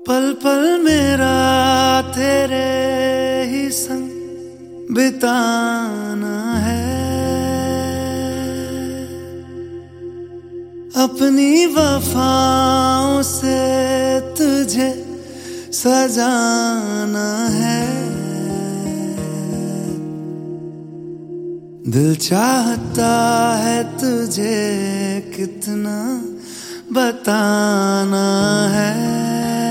पल पल मेरा तेरे ही संग बिताना है, अपनी वफाओं से तुझे सजाना है। दिल चाहता है तुझे कितना बताना है।